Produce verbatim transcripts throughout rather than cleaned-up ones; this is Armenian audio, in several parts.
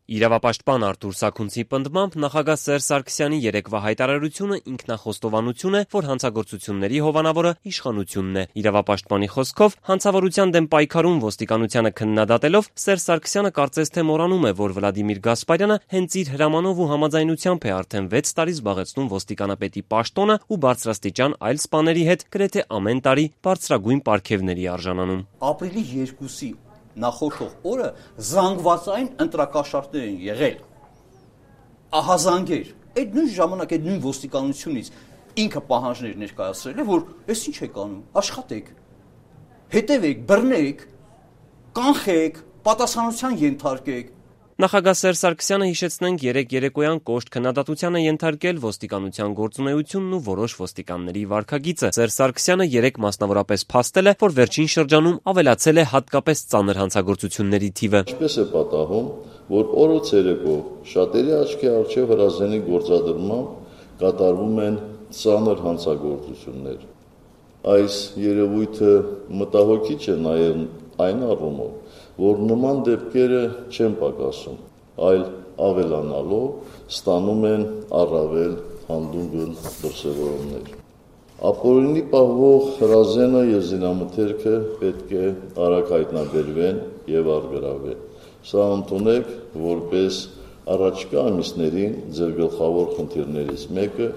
Իրավապաշտպան Արթուր Սաքունցի պնդմամբ նախագահ Սերժ Սարգսյանի երեկվա հայտարարությունը ինքնախոստովանություն է, որ հանցագործությունների հովանավորը իշխանությունն է։ Իրավապաշտպանի խոսքով հանցավորության դեմ պայքարում ոստիկանությանը քննադատելով Սերժ Սարգսյանը կարծես թե մոռանում է, որ Վլադիմիր Գասպարյանը հենց իր հրամանով ու համաձայնությամբ է արդեն վեց տարի զբաղեցնում ոստիկանապետի պաշտոնը ու բարձրաստիճան այլ սպաների հետ գրեթե ամեն տարի բարձրագույն պարգևների արժանանում։ Ապրիլի երկուսի նախորդող օրը զանգվածային ընտրակաշառքներ են եղել, ահազանգեր, այդ նույն ժամանակ այդ նույն ոստիկանությունից ինքը պահանջներ ներկայացրել է, որ ես ինչ եք անում, աշխատեք, հետևեք, բռնեք, կանխեք, պատասխանության ենթարկեք։ Նախագահ Սերժ Սարգսյանը, հիշեցնենք, երեկ երեկոյան կոշտ քննադատության է ենթարկել ոստիկանության գործունեությունն ու որոշ ոստիկանների վարքագիծը։ Սերժ Սարգսյանը երեկ մասնավորապես փաստել է, որ վերջին շրջանում ավելացել է հատկապես ծանր հանցագործությունների թիվը։ Ինչպես է պատահում, որ օր ու ցերեկով շատերի աչքի առջև հրազենի գործադրմամբ կատարվում են ծանր հանցագործություններ։ Այս երևույթը մտահոգիչ է նաև այն առումով, որ նման դեպքերը չեն պակասում, այլ ավելանալով ստանում են առավել հանդուգն դրսևորումներ։ Ապօրինի պահվող հրազենը և զինամթերքը պետք է արագ հայտնաբերվեն և առգրավեն։ Սա ընդունեք որպես առաջիկա ամիսներին ձեր գլխավոր խնդիրներից մեկը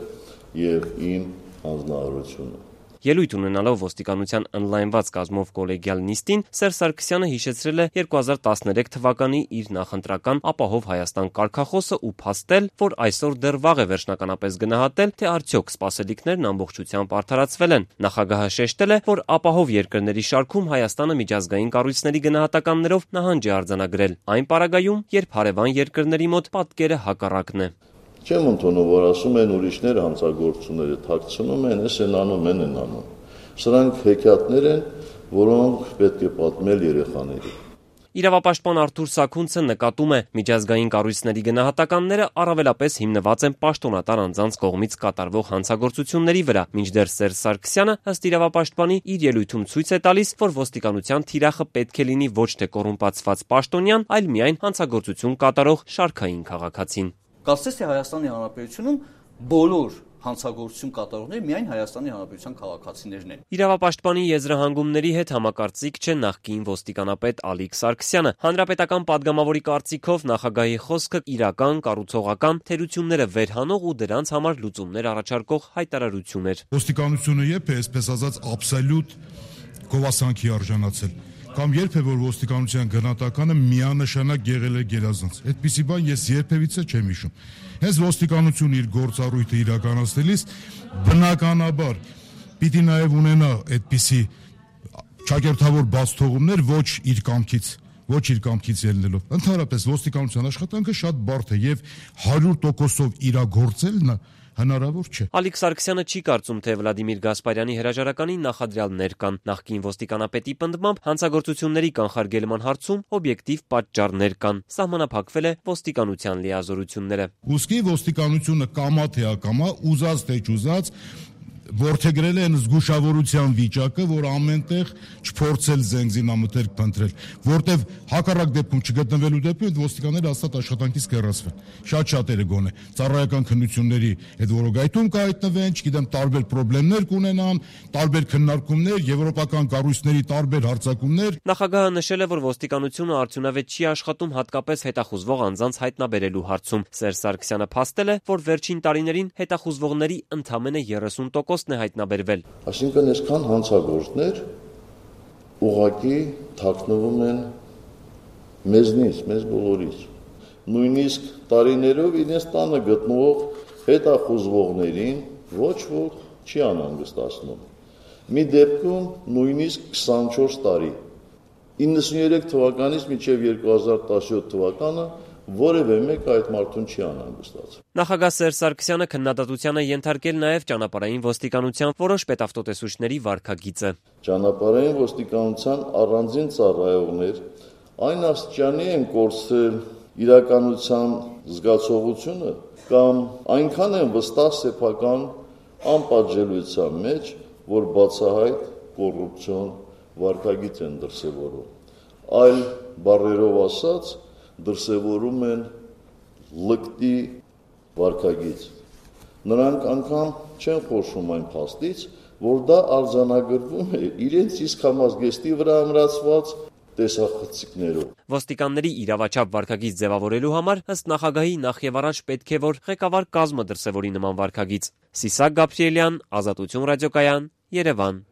և իմ հանձնարարությունը։ Ելույթ ունենալով ոստիկանության ընդլայնված կազմով կոլեգիալ նիստին, Սերժ Սարգսյանը հիշեցրել է երկու հազար տասներեք թվականի իր նախընտրական «Ապահով Հայաստան» կարգախոսը ու փաստել, որ այսօր դեռ վաղ է վերջնականապես գնահատել, թե արդյոք սպասելիքներն ամբողջությամբ արդարացվել են։ Նախագահը շեշտել է, որ ապահով երկրների շարքում Հայաստանը միջազգային կառույցների գնահատականներով նահանջ է արձանագրել, այն պարագայում, երբ հարևան երկրների մոտ պատկերը հակառակն է։ Չեմ ընդունում, որ ասում են ուրիշներ հանցագործությունները թաքցնում են, ես են անում, են են անում։ Սրանք հեքիաթներ են, որոնք պետք է պատմել երեխաների։ Իրավապաշտպան Արթուր Սաքունցը նկատում է, միջազգային կառույցների գնահատականները առավելապես հիմնված են պաշտոնատար անձանց կողմից կատարվող հանցագործությունների վրա, մինչդեռ Սերժ Սարգսյանը, ըստ իրավապաշտպանի, իր ելույթում ցույց է տալիս, որ ոստիկանության թիրախը պետք է լինի ոչ թե կոռումպացված պաշտոնյան, այլ միայն հանցագործություն կատարող շարքային քաղաքացին։ Կարծես թե Հայաստանի Հանրապետությունում բոլոր հանցագործություն կատարողները միայն Հայաստանի Հանրապետության քաղաքացիներն են։ Իրավապաշտպանի եզրահանգումների հետ համակարծիք չէ նախկին ոստիկանապետ Ալիկ Սարգսյանը։ Հանրապետական падգամավորի կարծիքով նախագահի խոսքը իրական, կառուցողական, թերությունները վերհանող ու դրանց համար լուծումներ առաջարկող հայտարարություն էր։ Ոստիկանությունը երբ է, այսպես ասած, աբսոլյուտ գովասանքի արժանացել, կամ երբ է, որ ոստիկանության գնահատականը միանշանակ եղել է գերազանց։ Այդպիսի բան ես երբևիցե չեմ հիշում։ Հենց ոստիկանությունը իր գործառույթը իրականացնելիս բնականաբար պիտի նաև ունենա այդպիսի ճակերտավոր բացթողումներ ոչ իր կամքից, ոչ իր կամքից ելնելով։ Ընդհանրապես ոստիկանության աշխատանքը շատ բարդ է եւ հարյուր տոկոսով իրագործելն հնարավոր չէ։ Ալիկ Սարգսյանը չի կարծում, թե Վլադիմիր Գասպարյանի հրաժարականի նախադրյալներ կան։ Նախկին ոստիկանապետի պնդմամբ հանցագործությունների կանխարգելման հարցում օբյեկտիվ պատճառներ կան։ Սահմանափակվել է ոստիկանության լիազորությունները։ Ուստի ոստիկանությունը կամա թե ակամա, ուզած թե չուզած որդեգրել են զգուշավորության վիճակը, որ ամենտեղ չփորձել զենզինամթերք փնտրել, որտեվ հակառակ դեպքում չգտնվելու դեպքում ոստիկանները հաստատ աշխատանքից կհեռացվեն։ Շատ-շատերը գոնե ծառայական քննությունների այդ որոգայթում կհայտնվեն, չգիտեմ, տարբեր խնդիրներ կունենան, տարբեր քննարկումներ, եվրոպական կառույցների տարբեր հարձակումներ։ Նախագահը նշել է, որ ոստիկանությունը արդյունավետ չի աշխատում հատկապես հետախուզվող անձանց հայտնաբերելու հարցում։ Սերժ Սարգսյանը փաստել է, որ վերջին տարիներին հետախուզվողների ընդամենը երեսուն տոկոսն է հայտնաբերվել։ Այսինքն այսքան հանցագործներ ուղղակի թաքնվում են մեզնից, մեզ բոլորից։ Նույնիսկ տարիներով իրենց տանը գտնվող հետախուզվողներին ոչ ոք չի անհանգստացնում։ Մի դեպքում նույնիսկ քսանչորս տարի, իննսուններեք թվականից մինչև երկու հազար տասնյոթ թվականը որևէ մեկը այդ մարդուն չի անհանգստացել։ Նախագահ Սերժ Սարգսյանը քննադատության է ենթարկել նաև ճանապարհային ոստիկանության որոշ պետավտոտեսուչների վարքագիծը։ Ճանապարհային ոստիկանության առանձին ծառայողներ այն աստիճանի են կորցրել իրականության զգացողությունը կամ այնքան են վստահ սեփական անպատժելիության մեջ, որ բացահայտ կոռուպցիոն վարքագիծ են դրսևորում։ Այլ բառերով ասած, դրսևորում են լկտի վարկագիծ։ Նրանք անգամ չեն խորշում այն փաստից, որ դա արձանագրվում է իրենց իսկ համազգեստի վրա ամրացված տեսախցիկներով։ Ոստիկանների իրավաչափ վարքագիծ ձևավորելու համար ըստ նախագահի նախևառաջ պետք է որ ղեկավար կազմը դրսևորի նման վարքագիծ։ Սիսակ Գաբրիելյան, Ազատություն ռադիոկայան, Երևան։